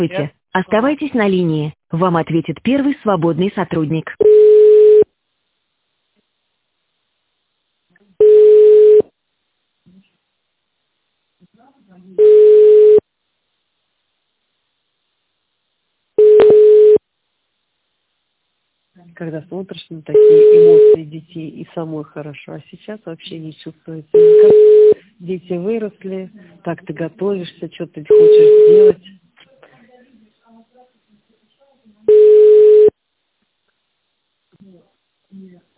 Здравствуйте. Оставайтесь на линии. Вам ответит первый свободный сотрудник. Когда смотришь на такие эмоции детей, и самой хорошо, а сейчас вообще не чувствуется никак. Дети выросли, так ты готовишься, что ты хочешь сделать.